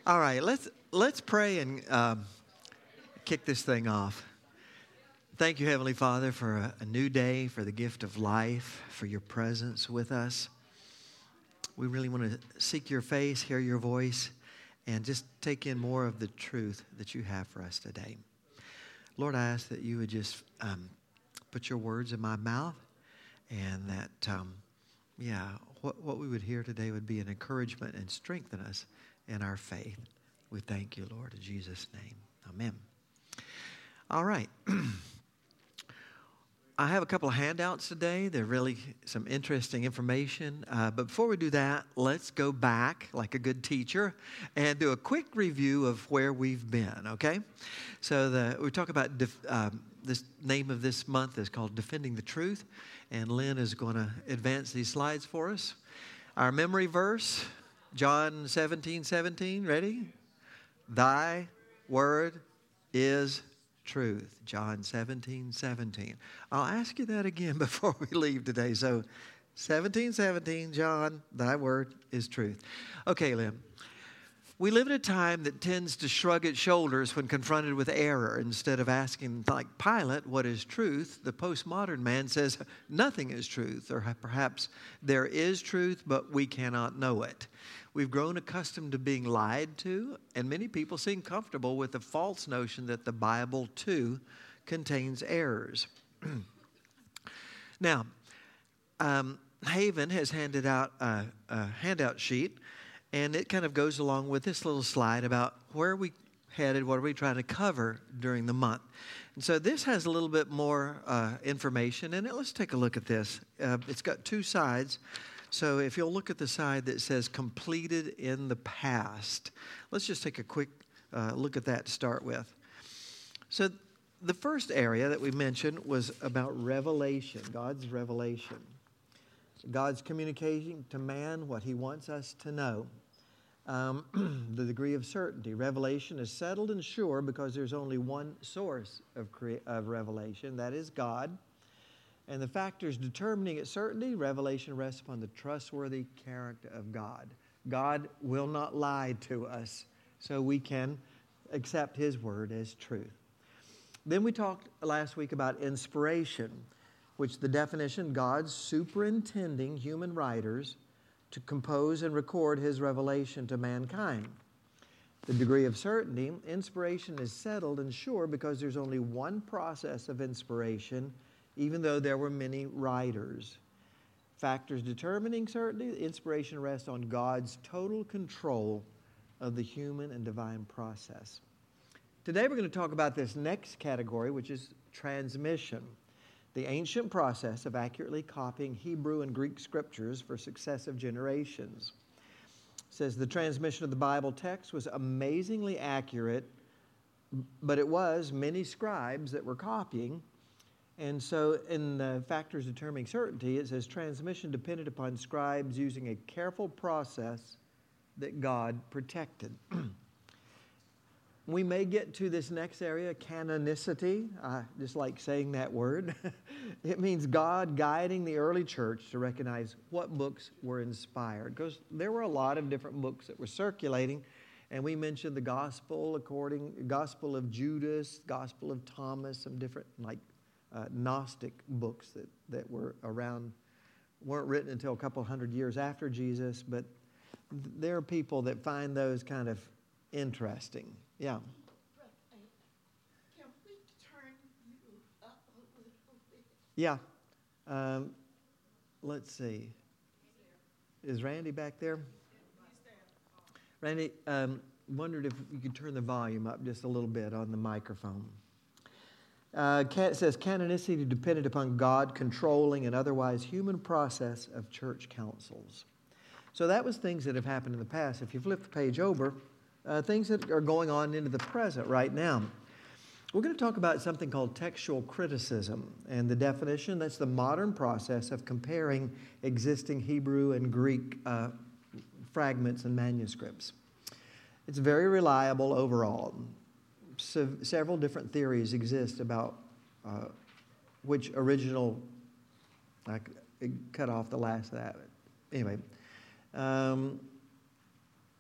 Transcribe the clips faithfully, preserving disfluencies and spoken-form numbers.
All right, let's let's pray and um, kick this thing off. Thank you, Heavenly Father, for a, a new day, for the gift of life, for your presence with us. We really want to seek your face, hear your voice, and just take in more of the truth that you have for us today. Lord, I ask that you would just um, put your words in my mouth, and that, um, yeah, what, what we would hear today would be an encouragement and strengthen us in our faith. We thank you, Lord, in Jesus' name. Amen. All right. I have a couple of handouts today. They're really some interesting information. Uh, but before we do that, let's go back like a good teacher and do a quick review of where we've been, okay? So the, we talk about def, um, this name of this month is called Defending the Truth. And Lynn is going to advance these slides for us. Our memory verse, John seventeen seventeen, ready? Thy word is truth. John seventeen seventeen. I'll ask you that again before we leave today. So seventeen seventeen, John, thy word is truth. Okay, Lynn. We live in a time that tends to shrug its shoulders when confronted with error. Instead of asking, like Pilate, what is truth, the postmodern man says nothing is truth, or perhaps there is truth, but we cannot know it. We've grown accustomed to being lied to, and many people seem comfortable with the false notion that the Bible, too, contains errors. Now, um, Haven has handed out a, a handout sheet, and it kind of goes along with this little slide about where are we headed, what are we trying to cover during the month. And so this has a little bit more uh, information in it. Let's take a look at this. Uh, it's got two sides. So if you'll look at the side that says completed in the past, let's just take a quick uh, look at that to start with. So the first area that we mentioned was about revelation, God's revelation. God's communicating to man what he wants us to know. Um, the degree of certainty. Revelation is settled and sure because there's only one source of, crea- of revelation, that is God. And the factors determining its certainty, revelation rests upon the trustworthy character of God. God will not lie to us, so we can accept his word as truth. Then we talked last week about inspiration, which the definition, God's superintending human writers to compose and record his revelation to mankind. The degree of certainty, inspiration is settled and sure because there's only one process of inspiration, even though there were many writers. Factors determining certainty, inspiration rests on God's total control of the human and divine process. Today we're going to talk about this next category, which is transmission. The ancient process of accurately copying Hebrew and Greek scriptures for successive generations. It says the transmission of the Bible text was amazingly accurate, but it was many scribes that were copying. And so in the factors determining certainty, it says transmission depended upon scribes using a careful process that God protected. We may get to this next area, canonicity. I just like saying that word. It means God guiding the early church to recognize what books were inspired. Because there were a lot of different books that were circulating. And we mentioned the Gospel according, Gospel of Judas, Gospel of Thomas, some different like uh, Gnostic books that, that were around, weren't written until a couple hundred years after Jesus. But there are people that find those kind of interesting. Yeah. Can we turn you up a little bit? Yeah. Um, let's see. Is Randy back there? Randy, um, wondered if you could turn the volume up just a little bit on the microphone. Uh, it says, canonicity depended upon God controlling an otherwise human process of church councils. So that was things that have happened in the past. If you flip the page over, Uh, things that are going on into the present right now. We're going to talk about something called textual criticism. And the definition, that's the modern process of comparing existing Hebrew and Greek uh, fragments and manuscripts. It's very reliable overall. So, several different theories exist about uh, which original, I cut off the last of that. Anyway. Um,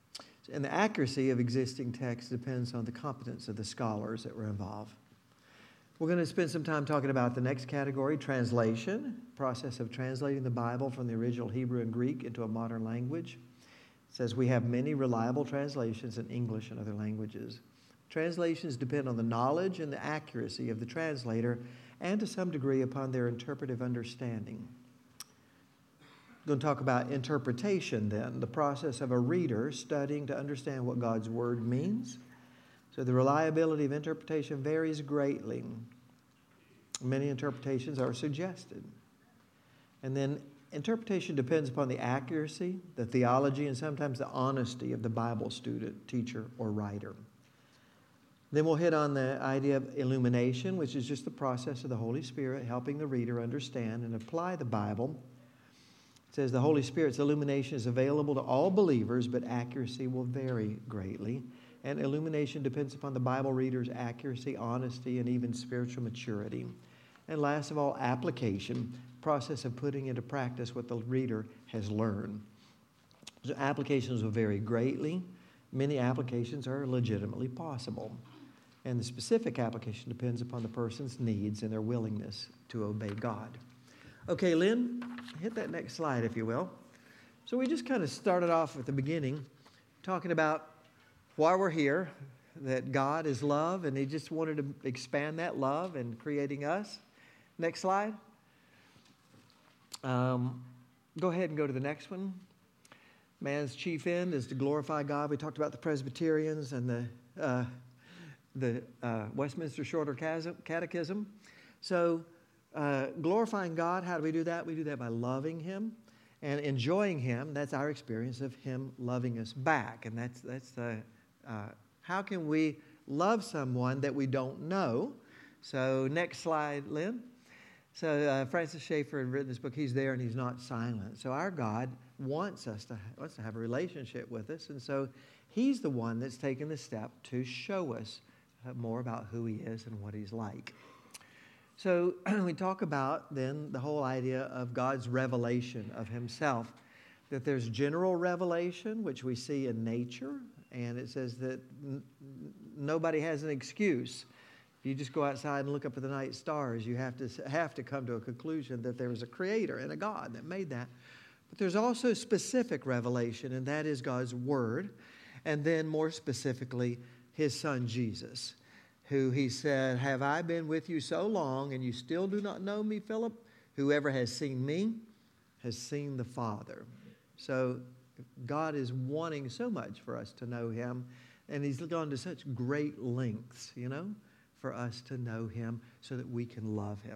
And the accuracy of existing texts depends on the competence of the scholars that were involved. We're going to spend some time talking about the next category, translation, process of translating the Bible from the original Hebrew and Greek into a modern language. It says we have many reliable translations in English and other languages. Translations depend on the knowledge and the accuracy of the translator and to some degree upon their interpretive understanding. We're going to talk about interpretation then, the process of a reader studying to understand what God's Word means. So the reliability of interpretation varies greatly. Many interpretations are suggested. And then interpretation depends upon the accuracy, the theology, and sometimes the honesty of the Bible student, teacher, or writer. Then we'll hit on the idea of illumination, which is just the process of the Holy Spirit helping the reader understand and apply the Bible. It says the Holy Spirit's illumination is available to all believers, but accuracy will vary greatly. And illumination depends upon the Bible reader's accuracy, honesty, and even spiritual maturity. And last of all, application, process of putting into practice what the reader has learned. So applications will vary greatly. Many applications are legitimately possible. And the specific application depends upon the person's needs and their willingness to obey God. Okay, Lynn, hit that next slide, if you will. So we just kind of started off at the beginning talking about why we're here, that God is love, and He just wanted to expand that love in creating us. Next slide. Um, go ahead and go to the next one. Man's chief end is to glorify God. We talked about the Presbyterians and the uh, the uh, Westminster Shorter Catechism. So uh, glorifying God, how do we do that? We do that by loving Him and enjoying Him. That's our experience of Him loving us back. And that's that's the uh, how can we love someone that we don't know? So next slide, Lynn. So uh, Francis Schaeffer had written this book. He's there and He's not silent. So our God wants us to wants to have a relationship with us, and so He's the one that's taken the step to show us uh, more about who He is and what He's like. So we talk about then the whole idea of God's revelation of Himself, that there's general revelation, which we see in nature, and it says that n- nobody has an excuse. If you just go outside and look up at the night stars, you have to have to come to a conclusion that there was a creator and a God that made that. But there's also specific revelation, and that is God's Word, and then more specifically, His Son Jesus, who He said, "Have I been with you so long, and you still do not know me, Philip? Whoever has seen me has seen the Father." So God is wanting so much for us to know Him, and He's gone to such great lengths, you know, for us to know Him so that we can love Him.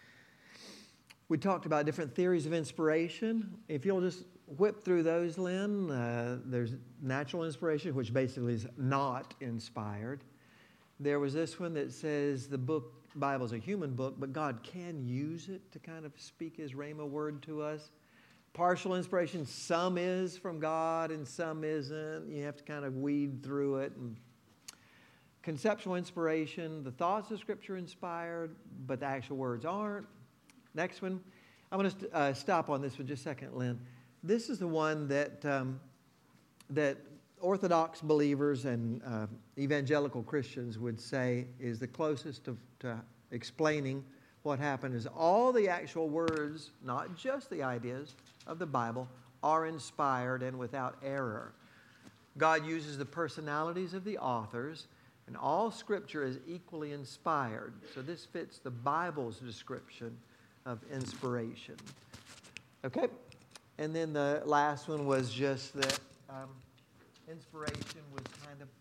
We talked about different theories of inspiration. If you'll just whip through those, Lynn, uh, there's natural inspiration, which basically is not inspired. There was this one that says the book, Bible is a human book, but God can use it to kind of speak His Rhema word to us. Partial inspiration, some is from God and some isn't. You have to kind of weed through it. And conceptual inspiration, the thoughts of Scripture inspired, but the actual words aren't. Next one. I'm going to uh, stop on this for just a second, Lynn. This is the one that um, that Orthodox believers and uh, evangelical Christians would say is the closest to, to explaining what happened, is all the actual words, not just the ideas of the Bible, are inspired and without error. God uses the personalities of the authors, and all Scripture is equally inspired. So this fits the Bible's description of inspiration. Okay? And then the last one was just that um, inspiration was kind of,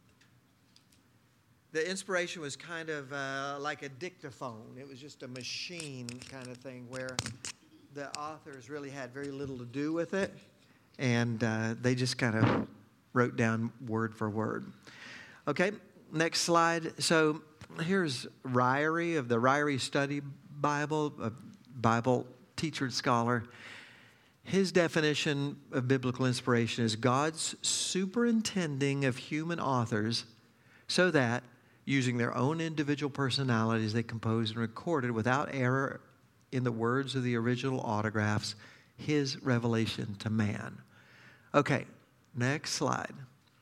the inspiration was kind of uh, like a dictaphone. It was just a machine kind of thing where the authors really had very little to do with it, and uh, they just kind of wrote down word for word. Okay, next slide. So here's Ryrie of the Ryrie Study Bible, a Bible teacher and scholar. His definition of biblical inspiration is God's superintending of human authors so that, using their own individual personalities, they composed and recorded without error in the words of the original autographs, His revelation to man. Okay, next slide.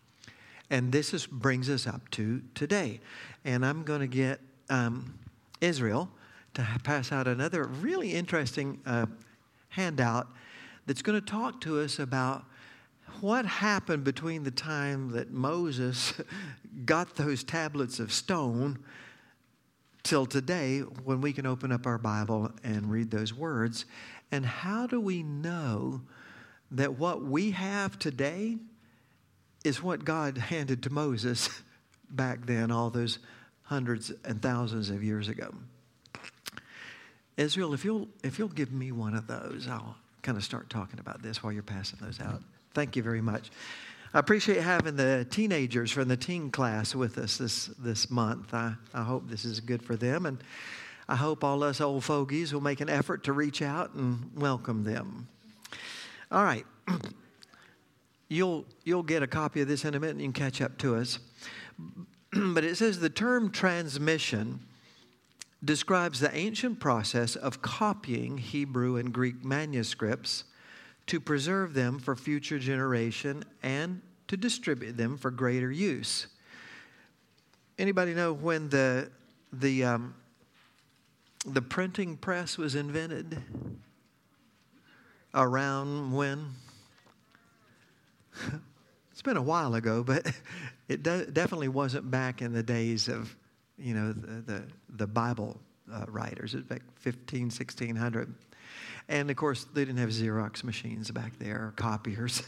And this is, brings us up to today. And I'm going to get um, Israel to pass out another really interesting uh, handout that's going to talk to us about what happened between the time that Moses got those tablets of stone till today, when we can open up our Bible and read those words. And how do we know that what we have today is what God handed to Moses back then, all those hundreds and thousands of years ago? Israel, if you'll if you'll give me one of those, I'll kind of start talking about this while you're passing those out. Thank you very much. I appreciate having the teenagers from the teen class with us this, this month. I, I hope this is good for them, and I hope all us old fogies will make an effort to reach out and welcome them. All right. You'll, you'll get a copy of this in a minute and you can catch up to us. But it says the term transmission describes the ancient process of copying Hebrew and Greek manuscripts to preserve them for future generation and to distribute them for greater use. Anybody know when the the um, the printing press was invented? Around when? It's been a while ago, but it de- definitely wasn't back in the days of, you know, the the, the Bible uh, writers. It was back fifteen, sixteen hundred. And, of course, they didn't have Xerox machines back there or copiers.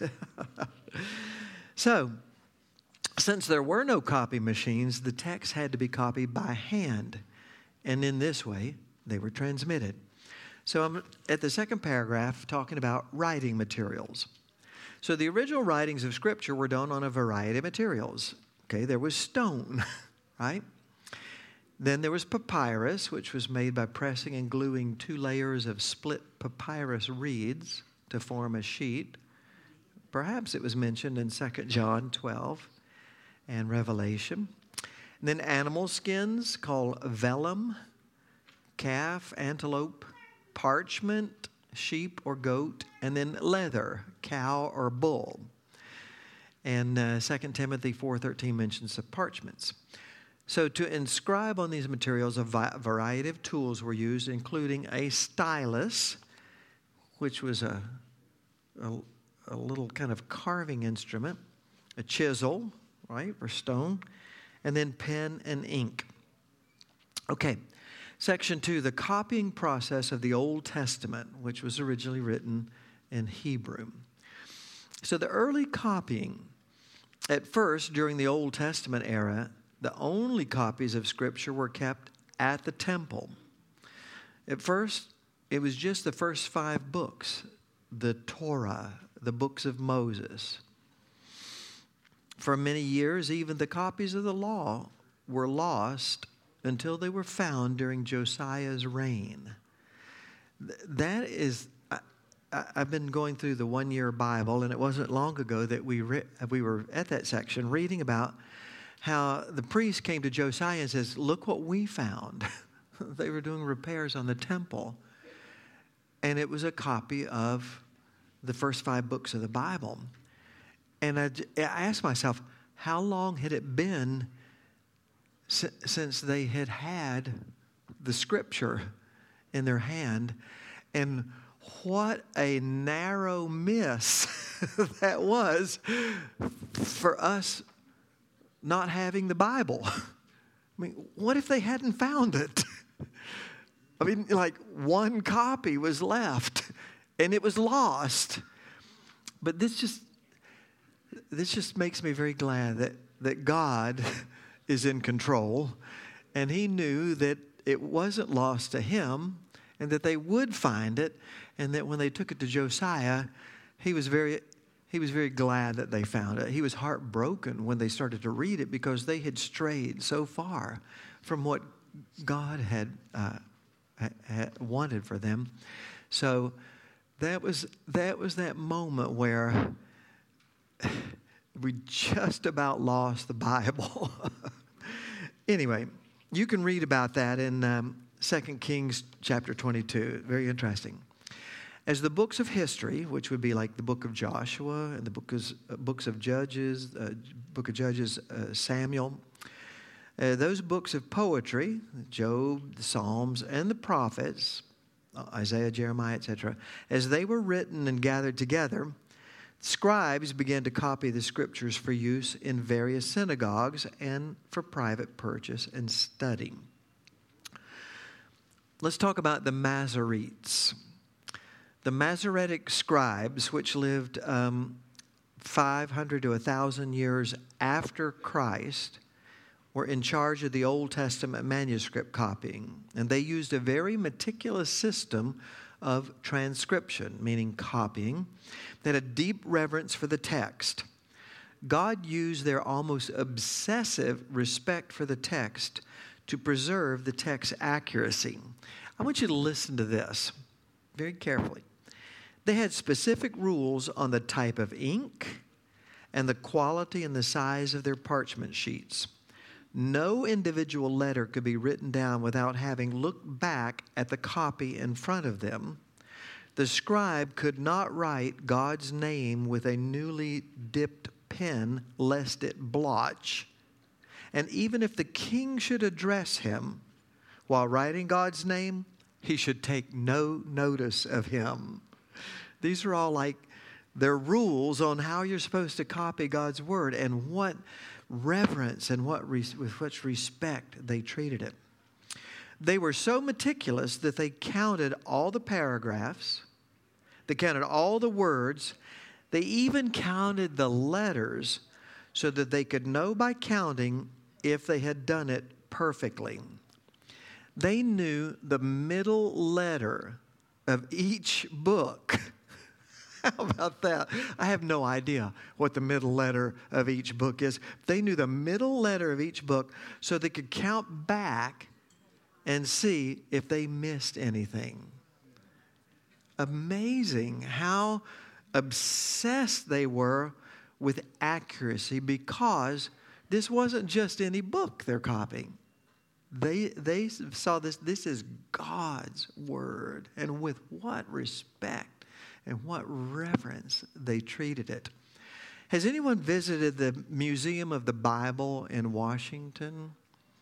So, since there were no copy machines, the text had to be copied by hand. And in this way, they were transmitted. So, I'm at the second paragraph talking about writing materials. So, the original writings of Scripture were done on a variety of materials. Okay, there was stone, right? Then there was papyrus, which was made by pressing and gluing two layers of split papyrus reeds to form a sheet. Perhaps it was mentioned in Second John twelve and Revelation. And then animal skins called vellum, calf, antelope, parchment, sheep or goat, and then leather, cow or bull. And uh, Second Timothy four thirteen mentions the parchments. So to inscribe on these materials, a variety of tools were used, including a stylus, which was a, a, a little kind of carving instrument, a chisel, right, or stone, and then pen and ink. Okay, section two, the copying process of the Old Testament, which was originally written in Hebrew. So the early copying, at first, during the Old Testament era, the only copies of Scripture were kept at the temple. At first, it was just the first five books, the Torah, the books of Moses. For many years, even the copies of the law were lost until they were found during Josiah's reign. That is, I, I've been going through the one-year Bible, and it wasn't long ago that we re, we were at that section reading about how the priest came to Josiah and says, look what we found. They were doing repairs on the temple. And it was a copy of the first five books of the Bible. And I, I asked myself, how long had it been si- since they had had the Scripture in their hand? And what a narrow miss that was for us not having the Bible. I mean, what if they hadn't found it? I mean, like one copy was left and it was lost. But this just this just makes me very glad that, that God is in control, and he knew that it wasn't lost to him and that they would find it, and that when they took it to Josiah, he was very He was very glad that they found it. He was heartbroken when they started to read it because they had strayed so far from what God had, uh, had wanted for them. So that was that was that moment where we just about lost the Bible. Anyway, you can read about that in um, Second Kings chapter twenty-two. Very interesting. As the books of history, which would be like the book of Joshua and the book of, uh, books of Judges, uh, book of Judges, uh, Samuel, uh, those books of poetry, Job, the Psalms, and the prophets, uh, Isaiah, Jeremiah, et cetera, as they were written and gathered together, scribes began to copy the scriptures for use in various synagogues and for private purchase and study. Let's talk about the Masoretes. The Masoretic scribes, which lived um, five hundred to one thousand years after Christ, were in charge of the Old Testament manuscript copying. And they used a very meticulous system of transcription, meaning copying, that had deep reverence for the text. God used their almost obsessive respect for the text to preserve the text's accuracy. I want you to listen to this very carefully. They had specific rules on the type of ink and the quality and the size of their parchment sheets. No individual letter could be written down without having looked back at the copy in front of them. The scribe could not write God's name with a newly dipped pen lest it blotch. And even if the king should address him while writing God's name, he should take no notice of him. These are all like their rules on how you're supposed to copy God's word and what reverence and what res- with which respect they treated it. They were so meticulous that they counted all the paragraphs, they counted all the words, they even counted the letters so that they could know by counting if they had done it perfectly. They knew the middle letter of each book. How about that? I have no idea what the middle letter of each book is. They knew the middle letter of each book so they could count back and see if they missed anything. Amazing how obsessed they were with accuracy, because this wasn't just any book they're copying. They, they saw this, this is God's word, and with what respect and what reverence they treated it. Has anyone visited the Museum of the Bible in Washington?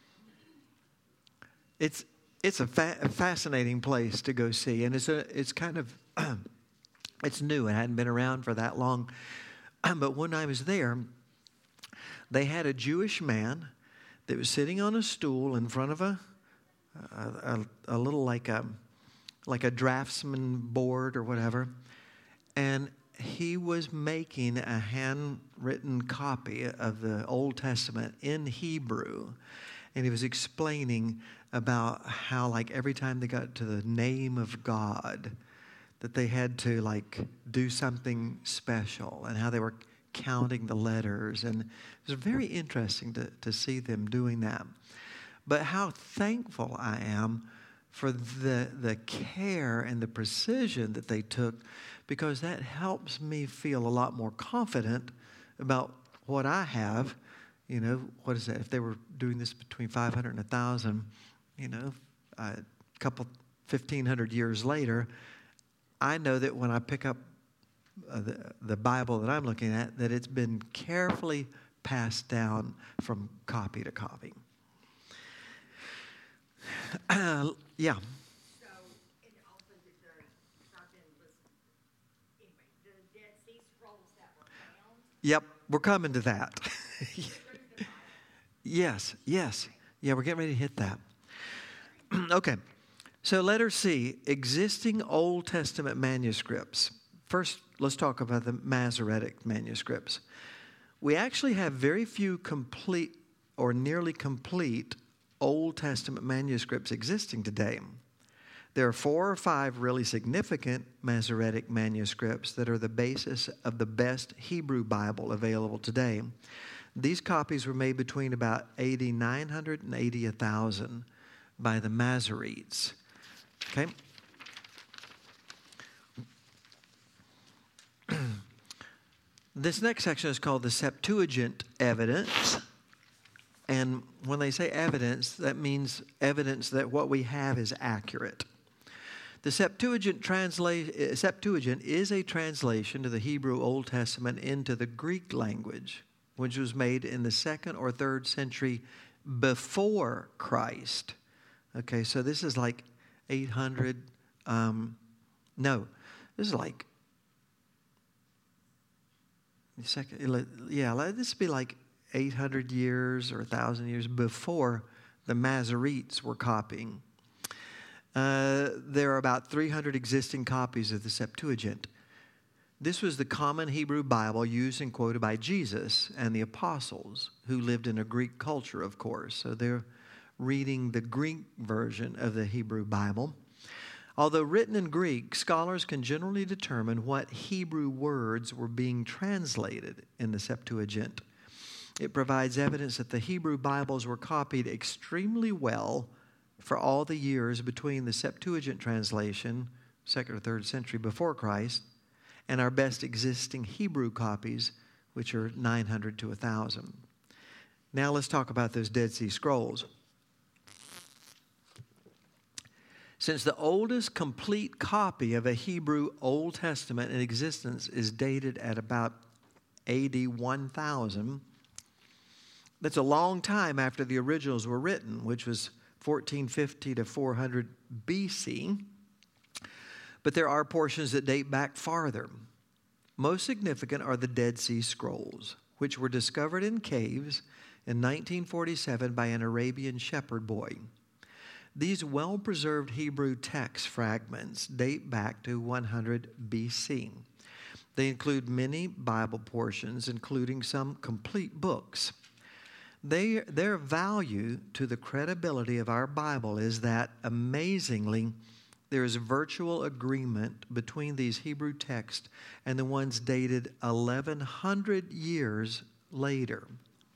It's it's a, fa- a fascinating place to go see, and it's a it's kind of it's new. It hadn't been around for that long, but when I was there, they had a Jewish man that was sitting on a stool in front of a a, a, a little like a like a draftsman board or whatever. And he was making a handwritten copy of the Old Testament in Hebrew. And he was explaining about how, like, every time they got to the name of God, that they had to, like, do something special, and how they were counting the letters. And it was very interesting to, to see them doing that. But how thankful I am for the the care and the precision that they took, because that helps me feel a lot more confident about what I have. You know, what is that? If they were doing this between five hundred and one thousand, you know, a couple, fifteen hundred years later, I know that when I pick up uh, the, the Bible that I'm looking at, that it's been carefully passed down from copy to copy. Uh, yeah. So, and also the, the, something was, anyway, the Dead Sea Scrolls that were found. Yep, we're coming to that. Yes, yes. Yeah, we're getting ready to hit that. Okay, so letter C, existing Old Testament manuscripts. First, let's talk about the Masoretic manuscripts. We actually have very few complete or nearly complete Old Testament manuscripts existing today. There are four or five really significant Masoretic manuscripts that are the basis of the best Hebrew Bible available today. These copies were made between about A D nine hundred and A D one thousand by the Masoretes. Okay? This next section is called the Septuagint evidence. And when they say evidence, that means evidence that what we have is accurate. The Septuagint, transla- Septuagint is a translation of the Hebrew Old Testament into the Greek language, which was made in the second or third century before Christ. Okay, so this is like eight hundred, um, no, this is like, second, yeah, this would be like eight hundred years or one thousand years before the Masoretes were copying. Uh, there are about three hundred existing copies of the Septuagint. This was the common Hebrew Bible used and quoted by Jesus and the apostles, who lived in a Greek culture, of course. So they're reading the Greek version of the Hebrew Bible. Although written in Greek, scholars can generally determine what Hebrew words were being translated in the Septuagint. It provides evidence that the Hebrew Bibles were copied extremely well for all the years between the Septuagint translation, second or third century before Christ, and our best existing Hebrew copies, which are nine hundred to one thousand. Now let's talk about those Dead Sea Scrolls. Since the oldest complete copy of a Hebrew Old Testament in existence is dated at about A D one thousand, that's a long time after the originals were written, which was fourteen fifty to four hundred B C. But there are portions that date back farther. Most significant are the Dead Sea Scrolls, which were discovered in caves in nineteen forty-seven by an Arabian shepherd boy. These well-preserved Hebrew text fragments date back to one hundred B C. They include many Bible portions, including some complete books. They, their value to the credibility of our Bible is that, amazingly, there is virtual agreement between these Hebrew texts and the ones dated eleven hundred years later,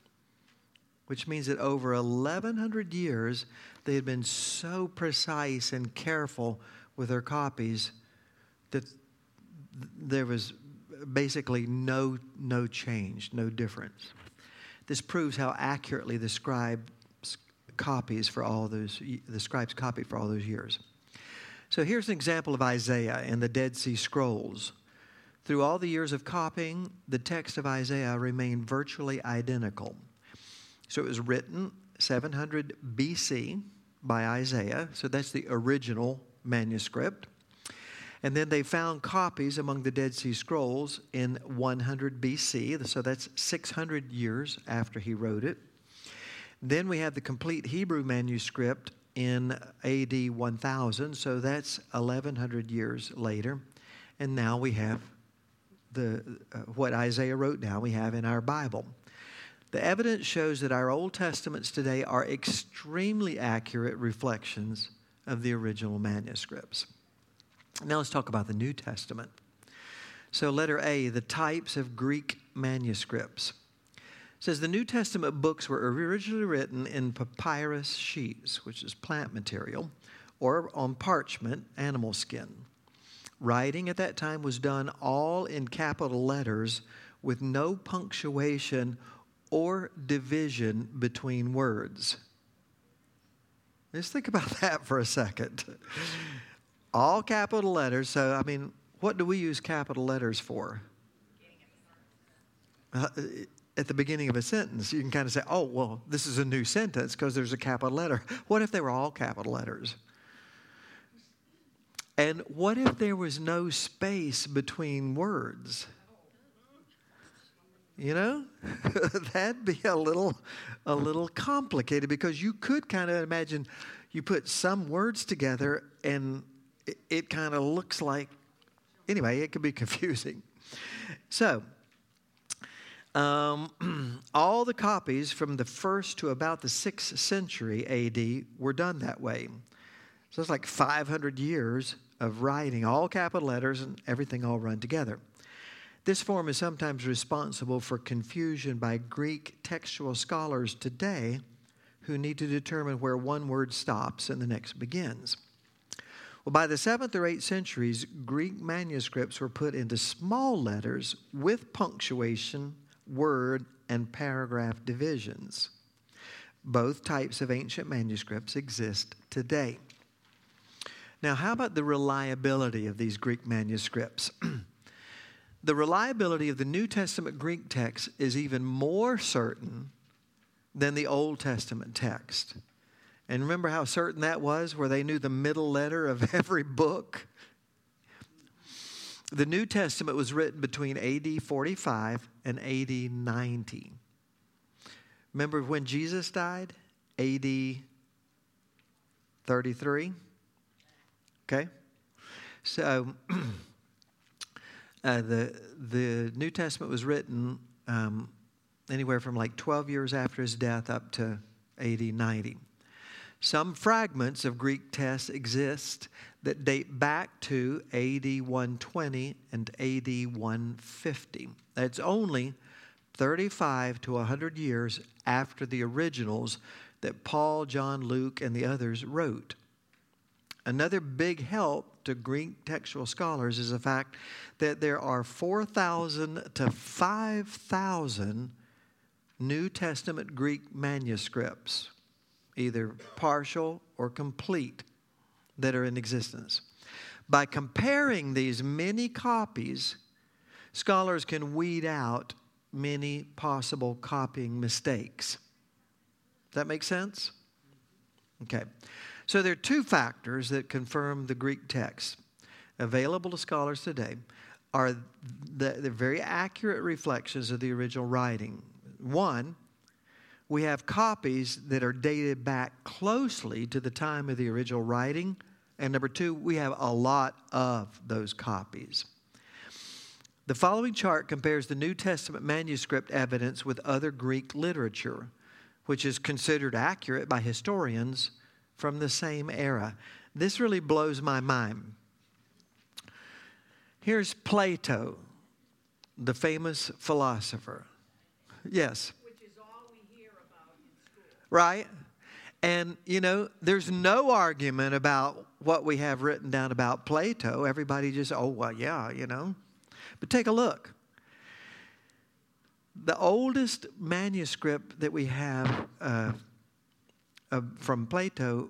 which means that over eleven hundred years, they had been so precise and careful with their copies that there was basically no, no change, no difference. This proves how accurately the scribe copies for all those, the scribes copied for all those years. So here's an example of Isaiah in the Dead Sea Scrolls. Through all the years of copying, the text of Isaiah remained virtually identical. So it was written seven hundred B C by Isaiah. So that's the original manuscript. And then they found copies among the Dead Sea Scrolls in one hundred B C. So that's six hundred years after he wrote it. Then we have the complete Hebrew manuscript in A D one thousand. So that's eleven hundred years later. And now we have the uh, what Isaiah wrote down, we have in our Bible. The evidence shows that our Old Testaments today are extremely accurate reflections of the original manuscripts. Now let's talk about the New Testament. So letter A, the types of Greek manuscripts. It says the New Testament books were originally written in papyrus sheets, which is plant material, or on parchment, animal skin. Writing at that time was done all in capital letters with no punctuation or division between words. Let's think about that for a second. All capital letters. So, I mean, what do we use capital letters for? Uh, at the beginning of a sentence, you can kind of say, oh, well, this is a new sentence because there's a capital letter. What if they were all capital letters? And what if there was no space between words? You know, that'd be a little, a little complicated because you could kind of imagine you put some words together and it, it kind of looks like, anyway, it could be confusing. So, um, all the copies from the first to about the sixth century A D were done that way. So it's like five hundred years of writing, all capital letters and everything all run together. This form is sometimes responsible for confusion by Greek textual scholars today who need to determine where one word stops and the next begins. Well, by the seventh or eighth centuries, Greek manuscripts were put into small letters with punctuation, word, and paragraph divisions. Both types of ancient manuscripts exist today. Now, how about the reliability of these Greek manuscripts? The reliability of the New Testament Greek text is even more certain than the Old Testament text. And remember how certain that was, where they knew the middle letter of every book? The New Testament was written between A D forty-five and A D ninety. Remember when Jesus died? A D thirty-three. Okay? So uh, the, the New Testament was written um, anywhere from like twelve years after his death up to A D ninety. Some fragments of Greek texts exist that date back to A D one twenty and A D one fifty. That's only thirty-five to one hundred years after the originals that Paul, John, Luke, and the others wrote. Another big help to Greek textual scholars is the fact that there are four thousand to five thousand New Testament Greek manuscripts, either partial or complete, that are in existence. By comparing these many copies, scholars can weed out many possible copying mistakes. Does that make sense? Okay. So there are two factors that confirm the Greek text available to scholars today are the, the very accurate reflections of the original writing. One, we have copies that are dated back closely to the time of the original writing. And number two, we have a lot of those copies. The following chart compares the New Testament manuscript evidence with other Greek literature, which is considered accurate by historians from the same era. This really blows my mind. Here's Plato, the famous philosopher. Yes. Which is all we hear about in school. Right? And, you know, there's no argument about what we have written down about Plato. Everybody just, oh, well, yeah, you know. But take a look. The oldest manuscript that we have uh, uh, from Plato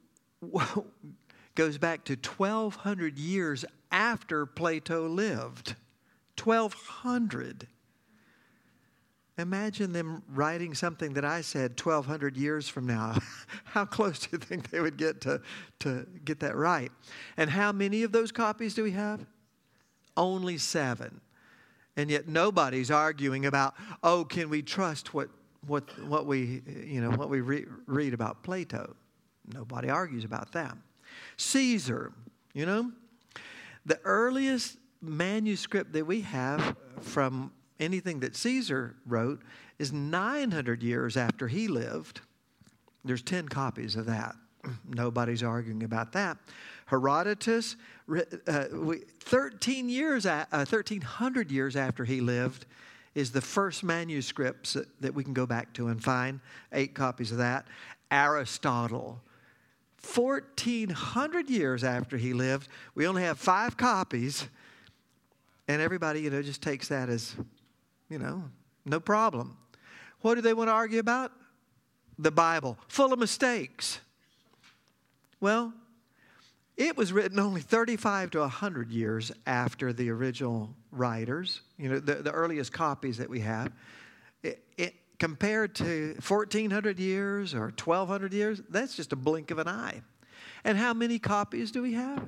goes back to twelve hundred years after Plato lived. twelve hundred. Imagine them writing something that I said twelve hundred years from now. How close do you think they would get to, to get that right? And how many of those copies do we have? Only seven. And yet nobody's arguing about, oh, can we trust what what what we you know what we re- read about Plato? Nobody argues about that. Caesar, you know, the earliest manuscript that we have from anything that Caesar wrote is nine hundred years after he lived. There's ten copies of that. Nobody's arguing about that. Herodotus, uh, we, thirteen years, uh, thirteen hundred years after he lived, is the first manuscripts that, that we can go back to and find. Eight copies of that. Aristotle, fourteen hundred years after he lived, we only have five copies, and everybody, you know, just takes that as, you know, no problem. What do they want to argue about? The Bible, full of mistakes. Well, it was written only thirty-five to one hundred years after the original writers, you know, the, the earliest copies that we have. It, it, compared to fourteen hundred years or twelve hundred years, that's just a blink of an eye. And how many copies do we have?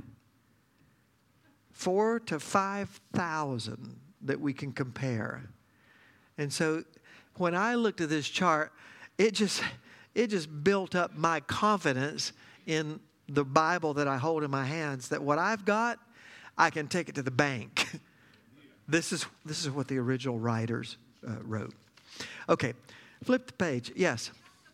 Four to five thousand that we can compare. And so when I looked at this chart, it just it just built up my confidence in the Bible that I hold in my hands, that what I've got, I can take it to the bank. This is this is what the original writers uh, wrote. Okay, flip the page. Yes.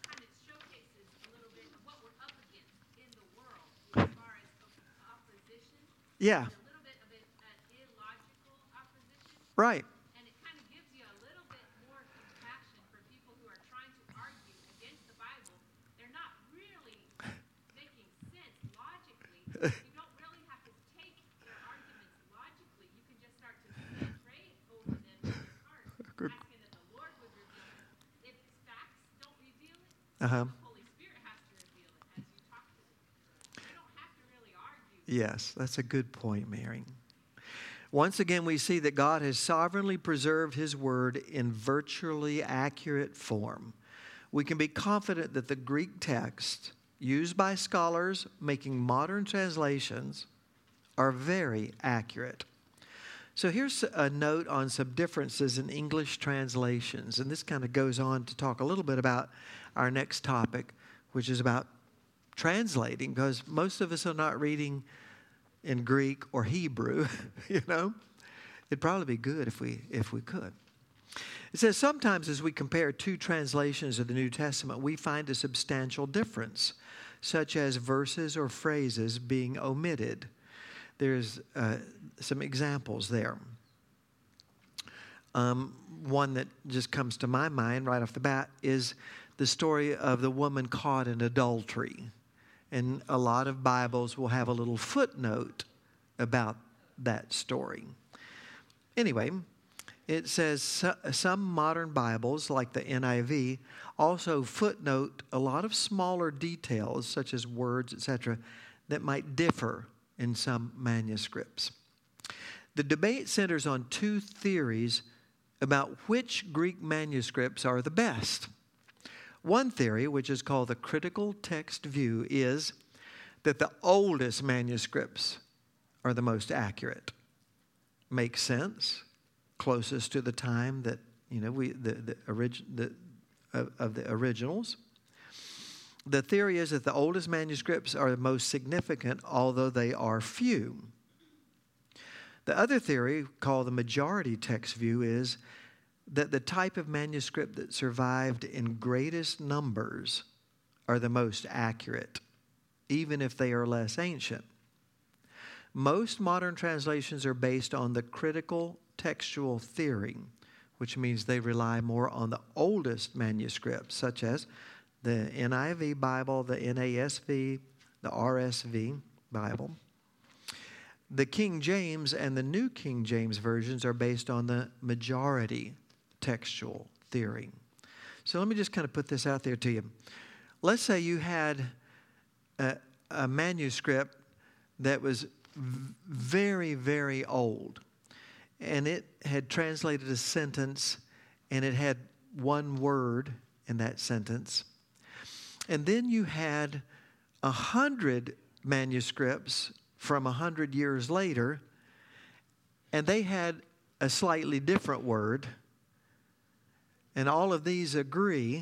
Yeah. Right. And it kind of gives you a little bit more compassion for people who are trying to argue against the Bible. They're not really making sense logically. You don't really have to take their arguments logically. You can just start to pray over them in your heart, asking that the Lord would reveal it. If facts don't reveal it, Uh-huh. the Holy Spirit has to reveal it as you talk to them. You don't have to really argue Yes, that's a good point, Mary. Once again, we see that God has sovereignly preserved His Word in virtually accurate form. We can be confident that the Greek text used by scholars making modern translations are very accurate. So here's a note on some differences in English translations. And this kind of goes on to talk a little bit about our next topic, which is about translating, because most of us are not reading in Greek or Hebrew, you know. It'd probably be good if we if we could. It says, sometimes as we compare two translations of the New Testament, we find a substantial difference, such as verses or phrases being omitted. There's uh, some examples there. Um, one that just comes to my mind right off the bat is the story of the woman caught in adultery. And a lot of Bibles will have a little footnote about that story. Anyway, it says some modern Bibles, like the N I V, also footnote a lot of smaller details, such as words, et cetera, that might differ in some manuscripts. The debate centers on two theories about which Greek manuscripts are the best. One theory, which is called the critical text view, is that the oldest manuscripts are the most accurate. Makes sense. Closest to the time that, you know, we the the, orig, the of, of the originals. The theory is that the oldest manuscripts are the most significant, although they are few. The other theory, called the majority text view, is that the type of manuscript that survived in greatest numbers are the most accurate, even if they are less ancient. Most modern translations are based on the critical textual theory, which means they rely more on the oldest manuscripts, such as the N I V Bible, the N A S V, the R S V Bible. The King James and the New King James versions are based on the majority textual theory. So let me just kind of put this out there to you. Let's say you had a, a manuscript that was v- very, very old, and it had translated a sentence, and it had one word in that sentence. And then you had a hundred manuscripts from a hundred years later, and they had a slightly different word. And all of these agree.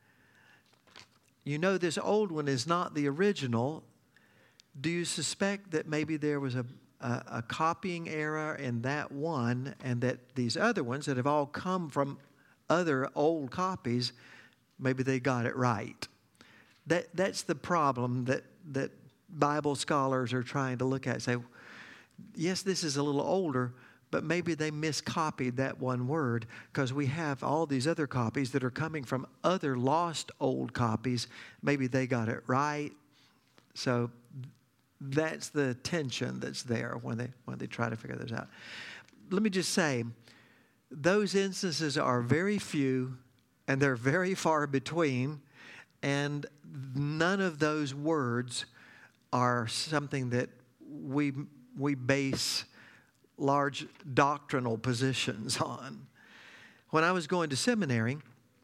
You know this old one is not the original. Do you suspect that maybe there was a, a, a copying error in that one, and that these other ones that have all come from other old copies, maybe they got it right? That that's the problem that that Bible scholars are trying to look at. Say, yes, this is a little older, but maybe they miscopied that one word, because we have all these other copies that are coming from other lost old copies. Maybe they got it right. So that's the tension that's there when they when they try to figure this out. Let me just say, those instances are very few, and they're very far between, and none of those words are something that we we base large doctrinal positions on. When I was going to seminary,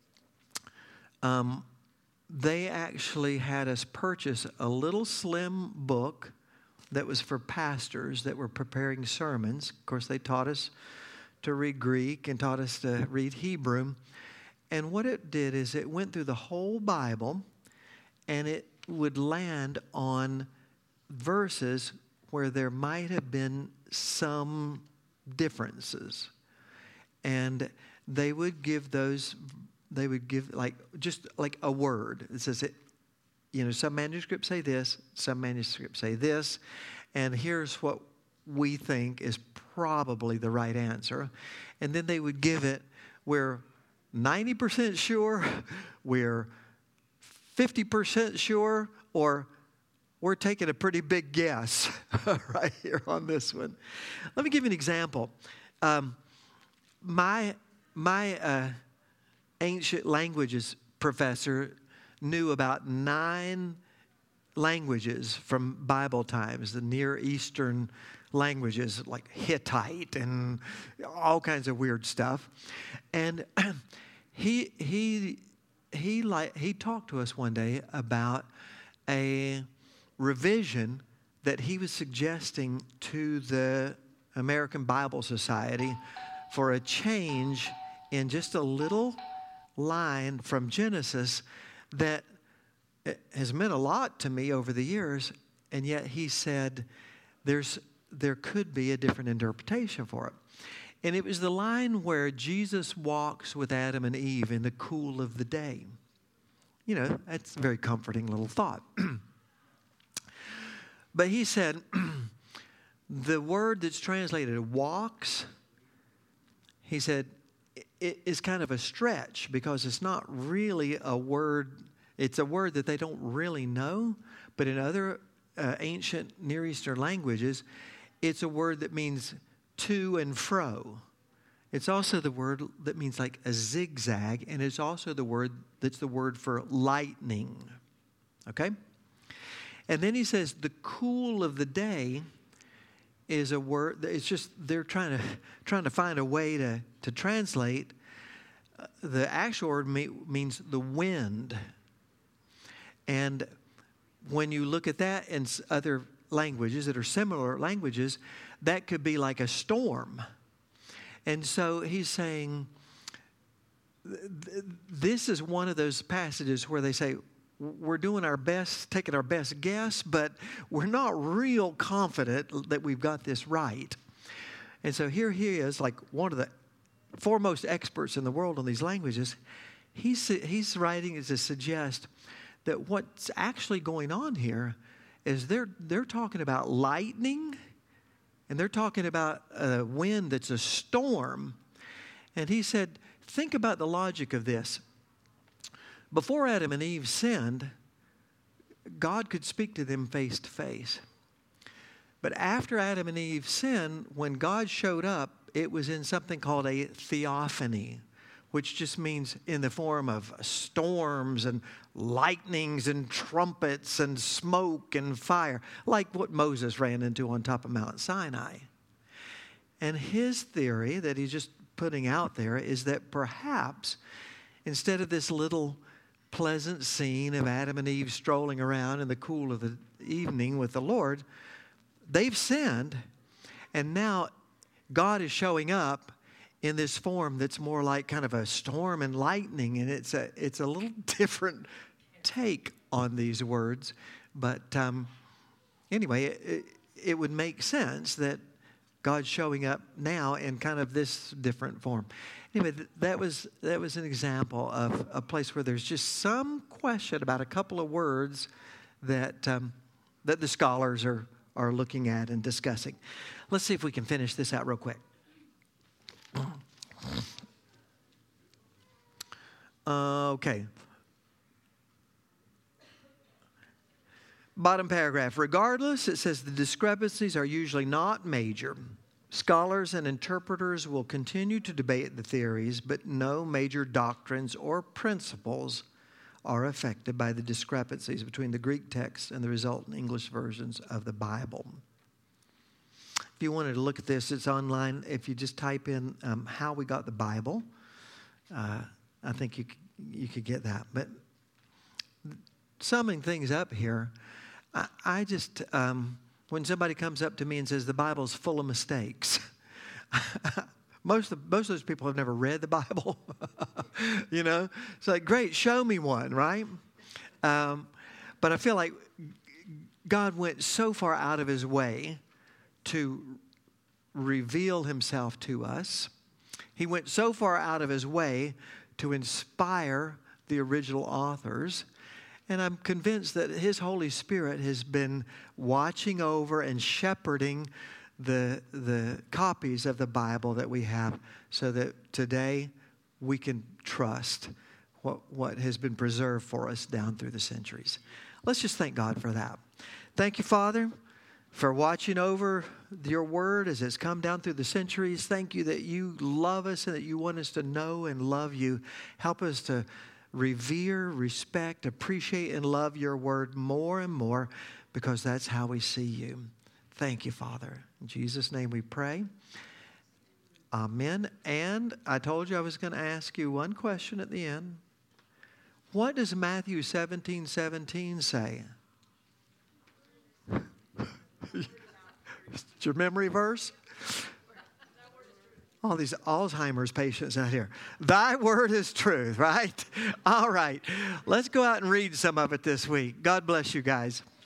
um, they actually had us purchase a little slim book that was for pastors that were preparing sermons. Of course, they taught us to read Greek and taught us to read Hebrew. And what it did is it went through the whole Bible, and it would land on verses where there might have been some differences. And they would give those, they would give like, just like a word. It says, it, you know, some manuscripts say this, some manuscripts say this, and here's what we think is probably the right answer. And then they would give it, we're ninety percent sure, we're fifty percent sure, or we're taking a pretty big guess right here on this one. Let me give you an example. Um, my my uh, ancient languages professor knew about nine languages from Bible times, the Near Eastern languages like Hittite and all kinds of weird stuff. And he he he like he talked to us one day about a revision that he was suggesting to the American Bible Society for a change in just a little line from Genesis that has meant a lot to me over the years, and yet he said there's there could be a different interpretation for it. And it was the line where Jesus walks with Adam and Eve in the cool of the day. You know, that's a very comforting little thought. But he said, the word that's translated walks, he said, it is kind of a stretch because it's not really a word. It's a word that they don't really know. But in other uh, ancient Near Eastern languages, it's a word that means to and fro. It's also the word that means like a zigzag, and it's also the word that's the word for lightning. Okay? And then he says the cool of the day is a word. It's just they're trying to trying to find a way to to translate. Uh, the actual word me, means the wind. And when you look at that in other languages that are similar languages, that could be like a storm. And so he's saying th- this is one of those passages where they say, we're doing our best, taking our best guess, but we're not real confident that we've got this right. And so here he is, like one of the foremost experts in the world on these languages. He's, he's writing to suggest that what's actually going on here is they're, they're talking about lightning, and they're talking about a wind that's a storm. And he said, think about the logic of this. Before Adam and Eve sinned, God could speak to them face to face. But after Adam and Eve sinned, when God showed up, it was in something called a theophany, which just means in the form of storms and lightnings and trumpets and smoke and fire, like what Moses ran into on top of Mount Sinai. And his theory that he's just putting out there is that perhaps instead of this little pleasant scene of Adam and Eve strolling around in the cool of the evening with the Lord, they've sinned, and now God is showing up in this form that's more like kind of a storm and lightning, and it's a it's a little different take on these words. But um, anyway, it, it would make sense that God's showing up now in kind of this different form. Anyway, that was that was an example of a place where there's just some question about a couple of words that um, that the scholars are are looking at and discussing. Let's see if we can finish this out real quick. Uh, okay. Bottom paragraph. Regardless, it says the discrepancies are usually not major. Scholars and interpreters will continue to debate the theories, but no major doctrines or principles are affected by the discrepancies between the Greek text and the resultant English versions of the Bible. If you wanted to look at this, it's online. If you just type in um, how we got the Bible, uh, I think you you could get that. But summing things up here, I, I just, um, when somebody comes up to me and says the Bible's full of mistakes, most of most of those people have never read the Bible. You know, it's like, great, show me one, right? Um, but I feel like God went so far out of His way to reveal Himself to us. He went so far out of His way to inspire the original authors. And I'm convinced that His Holy Spirit has been watching over and shepherding the, the copies of the Bible that we have so that today we can trust what, what has been preserved for us down through the centuries. Let's just thank God for that. Thank you, Father, for watching over your word as it's come down through the centuries. Thank you that you love us and that you want us to know and love you. Help us to revere, respect, appreciate, and love your word more and more because that's how we see you. Thank you, Father. In Jesus' name we pray. Amen. And I told you I was going to ask you one question at the end. What does Matthew seventeen seventeen say? It's your memory verse? All these Alzheimer's patients out here. Thy word is truth, right? All right. Let's go out and read some of it this week. God bless you guys.